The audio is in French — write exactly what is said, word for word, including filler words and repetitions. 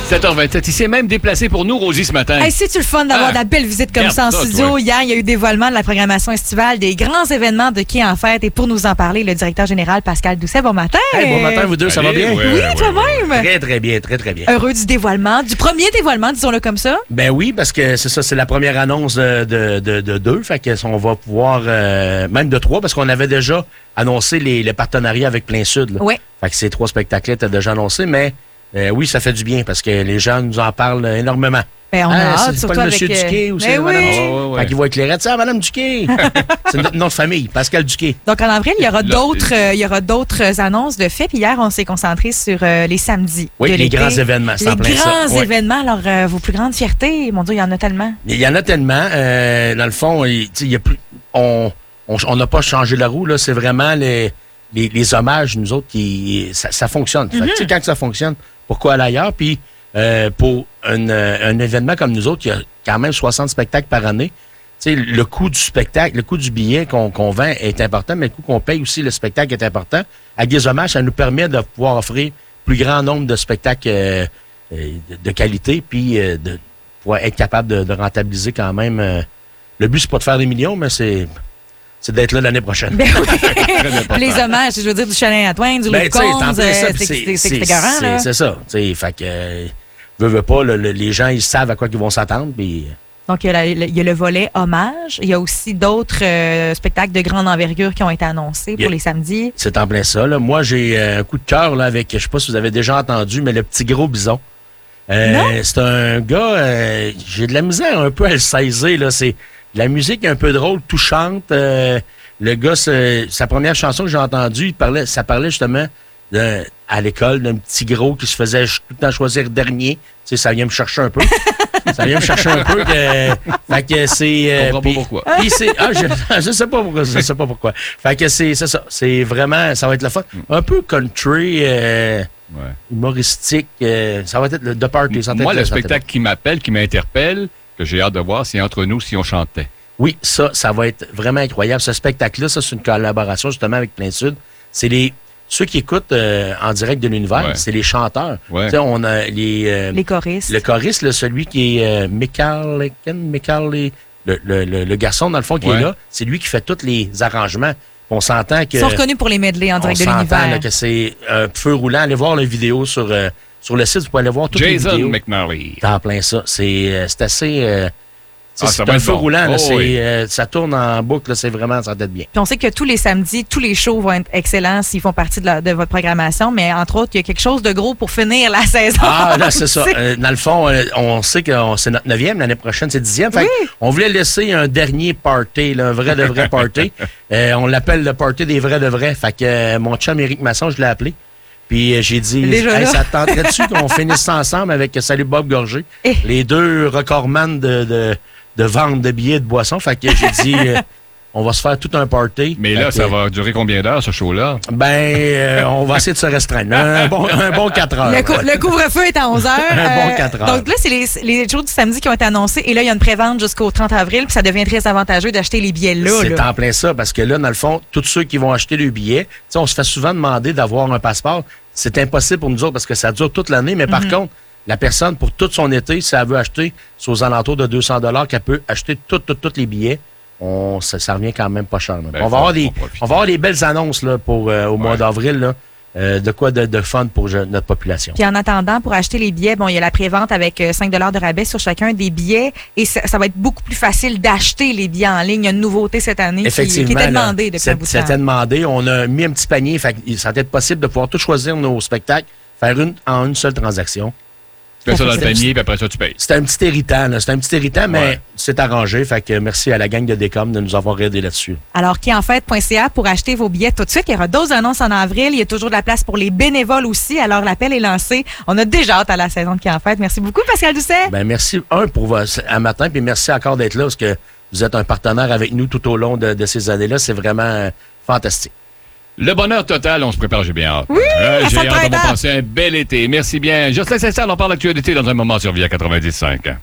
sept heures vingt-sept. Il s'est même déplacé pour nous, Rosie, ce matin. Hey, c'est-tu le fun d'avoir Ah. de la belle visite comme Regarde ça en ça, studio? toi. Hier, il y a eu dévoilement de la programmation estivale des grands événements de Quai en Fête. Et pour nous en parler, le directeur général Pascal Doucet. Bon matin. Hey, bon matin, vous deux, ça va Allez, bien? ouais, Oui, ouais, toi-même. ouais. Très, très bien, très, très bien. Heureux du dévoilement, du premier dévoilement, disons-le comme ça. Ben oui, parce que c'est ça, c'est la première annonce de, de, de, de deux. Fait que on va pouvoir, euh, même de trois, parce qu'on avait déjà annoncé les, les partenariats avec Plein Sud. Là. Oui. Fait que ces trois spectacles étaient déjà annoncés, mais euh, oui, ça fait du bien parce que les gens nous en parlent énormément. Ben, on a Ah, hâte, c'est surtout pas le avec... monsieur euh, Duquet ou ben c'est oui. madame Duquet? Ouais, ouais, ouais. Fait qu'il va éclairer. Tiens, madame Duquet! C'est notre nom de famille, Pascal Duquet. Donc, en avril, il y aura Là, d'autres euh, il y aura d'autres annonces de faits. Puis hier, on s'est concentré sur euh, les samedis. Oui, de les l'été. grands événements, c'est Les en plein ça. grands Ouais. événements. Alors, euh, vos plus grandes fiertés, mon Dieu, il y en a tellement. Il y en a tellement. euh, dans le fond, il, tu sais, il y a plus, on on on n'a pas changé la roue. Là, c'est vraiment les, les, les hommages, nous autres, qui ça, ça fonctionne. Fait que, tu sais, quand ça fonctionne, pourquoi aller ailleurs? Puis euh, pour un, euh, un événement comme nous autres, il y a quand même soixante spectacles par année. Tu sais, le coût du spectacle, le coût du billet qu'on qu'on vend est important, mais le coût qu'on paye aussi, le spectacle est important. Avec des hommages, ça nous permet de pouvoir offrir plus grand nombre de spectacles euh, euh, de, de qualité, puis euh, de pouvoir être capable de, de rentabiliser quand même. euh, le but, c'est pas de faire des millions, mais c'est c'est d'être là l'année prochaine. Ben oui. Les hommages, je veux dire, du Chalin à Toin, du Ben, Loup tu sais, t'en Combs, plein ça, euh, puis c'est c'est- c'est c'est- écœurant, c'est- là. C'est ça. tu sais, Fait que, euh, veux, veux pas, le- le- les gens, ils savent à quoi ils vont s'attendre. Puis, Donc, il y, a la- il y a le volet hommage. Il y a aussi d'autres euh, spectacles de grande envergure qui ont été annoncés Il y a- pour les samedis. c'est en plein ça. Là. Moi, j'ai euh, un coup de cœur là, avec, je sais pas si vous avez déjà entendu, mais le petit gros bison. Euh, Non. c'est un gars, euh, j'ai de la misère un peu à le saisir. Là. C'est de la musique un peu drôle, touchante. Euh, le gars, c'est- sa première chanson que j'ai entendue, il parlait, ça parlait justement de- à l'école d'un petit gros qui se faisait ch- tout le temps choisir dernier. Tu sais, ça vient me chercher un peu. Ça vient me chercher un peu. Que, fait que c'est. euh, Je comprends pas puis- pourquoi. puis c'est- ah, je, je sais pas pourquoi. Je sais pas pourquoi. Fait que c'est c'est ça. C'est vraiment. Ça va être le fun. Un peu country, euh, Ouais. humoristique. euh, ça va être le The Party. ça va Moi, être le ça va être spectacle qui m'appelle, qui m'interpelle, que j'ai hâte de voir, c'est Entre nous si on chantait. Oui, ça, ça va être vraiment incroyable. Ce spectacle-là, ça, c'est une collaboration justement avec Plein Sud. C'est les. Ceux qui écoutent euh, en direct de l'univers, Ouais. c'est les chanteurs. Ouais. Tu sais, on a les. euh, Les choristes. Le choriste, là, celui qui est euh, Michael, Michael, le, le, le, le garçon, dans le fond, qui Ouais. est là, c'est lui qui fait tous les arrangements. On s'entend que. Ils sont reconnus pour les medleys en on direct de s'entend là, l'univers. que c'est un feu roulant. Allez voir les vidéos sur, euh, sur le site, vous pouvez aller voir toutes Jason les vidéos. McNally. T'es en plein ça. C'est euh, c'est assez. euh, Ah, c'est ça va un être feu bon. roulant. là, Oh, c'est, oui. euh, ça tourne en boucle. là, C'est vraiment, ça va être bien. Puis on sait que tous les samedis, tous les shows vont être excellents s'ils font partie de, la- de votre programmation, mais entre autres, il y a quelque chose de gros pour finir la saison. Ah, là, c'est ça. aussi. Euh, dans le fond, euh, on sait que on- c'est notre neuvième. L'année prochaine, c'est dixième. Fait Oui. on voulait laisser un dernier party, là, un vrai de vrai party. Euh, on l'appelle le party des vrais de vrais. Fait que euh, mon chum Éric Masson, je l'ai appelé. Puis euh, j'ai dit, Déjà hey, là? ça te tenterait-tu qu'on finisse ça ensemble avec Salut Bob Gorgé, Eh. les deux recordman de, de, de vente de billets de boissons. Fait que j'ai dit, euh, on va se faire tout un party. Mais Fait là, que, ça va durer combien d'heures, ce show-là? Ben, euh, on va essayer de se restreindre. Un bon, un bon quatre heures. Le, cou- le couvre-feu est à onze heures. Un bon quatre heures. Donc là, c'est les, les jours du samedi qui ont été annoncés. Et là, il y a une prévente jusqu'au trente avril. Puis ça devient très avantageux d'acheter les billets là. C'est là. en plein ça, parce que là, dans le fond, tous ceux qui vont acheter le billet, tu sais, on se fait souvent demander d'avoir un passeport. C'est impossible pour nous autres parce que ça dure toute l'année, mais Mhm. par contre, la personne, pour tout son été, si elle veut acheter, c'est aux alentours de deux cents dollars qu'elle peut acheter tous tout, tout les billets. On, ça, ça revient quand même pas cher. là. Ben, on, faut- va avoir faut des, profiter. on va avoir des belles annonces là, pour, euh, au mois Ouais. d'avril. là. Euh, de quoi de, de fun pour je- notre population. Puis en attendant, pour acheter les billets, bon, il y a la prévente avec euh, cinq dollars de rabais sur chacun des billets. Et ça, ça va être beaucoup plus facile d'acheter les billets en ligne. Il y a une nouveauté cette année qui, qui Effectivement. était là, demandée depuis un c'est- bout de C'était temps. demandé. On a mis un petit panier. Fait que ça va être possible de pouvoir tout choisir nos spectacles, faire une en une seule transaction. Tu mets ça dans le C'est- panier, puis après ça, tu payes. C'est un petit irritant. là. C'est un petit irritant, mais Ouais. c'est arrangé. Fait que merci à la gang de Décom de nous avoir aidé là-dessus. Alors, qui en fait point c a pour acheter vos billets tout de suite. Il y aura d'autres annonces en avril. Il y a toujours de la place pour les bénévoles aussi. Alors, l'appel est lancé. On a déjà hâte à la saison de qui en fait. Merci beaucoup, Pascal Doucet. Ben merci, un, pour votre- un matin, puis merci encore d'être là, parce que vous êtes un partenaire avec nous tout au long de, de ces années-là. C'est vraiment euh, fantastique. Le bonheur total, on se prépare, j'ai bien hâte. Oui, Euh, à j'ai son hâte, on va printemps. passer un bel été. Merci bien. Jocelyn Saint-Saëns, on parle d'actualité dans un moment sur Via quatre-vingt-dix cinq.